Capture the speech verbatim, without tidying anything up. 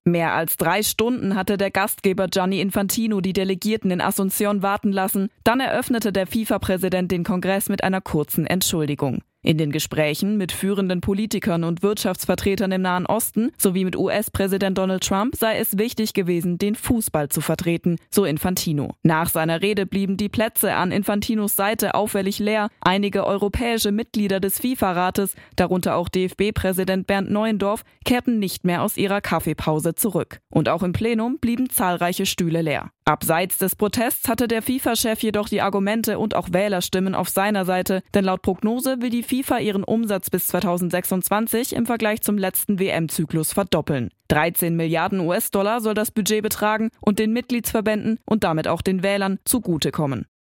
Mehr als drei Stunden hatte der Gastgeber Gianni Infantino die Delegierten in Asunción warten lassen. Dann eröffnete der FIFA-Präsident den Kongress mit einer kurzen Entschuldigung. In den Gesprächen mit führenden Politikern und Wirtschaftsvertretern im Nahen Osten sowie mit U S-Präsident Donald Trump sei es wichtig gewesen, den Fußball zu vertreten, so Infantino. Nach seiner Rede blieben die Plätze an Infantinos Seite auffällig leer. Einige europäische Mitglieder des FIFA-Rates, darunter auch D F B-Präsident Bernd Neuendorf, kehrten nicht mehr aus ihrer Kaffeepause zurück. Und auch im Plenum blieben zahlreiche Stühle leer. Abseits des Protests hatte der FIFA-Chef jedoch die Argumente und auch Wählerstimmen auf seiner Seite, denn laut Prognose will die FIFA ihren Umsatz bis zweitausendsechsundzwanzig im Vergleich zum letzten W M-Zyklus verdoppeln. dreizehn Milliarden U S-Dollar soll das Budget betragen und den Mitgliedsverbänden und damit auch den Wählern zugutekommen.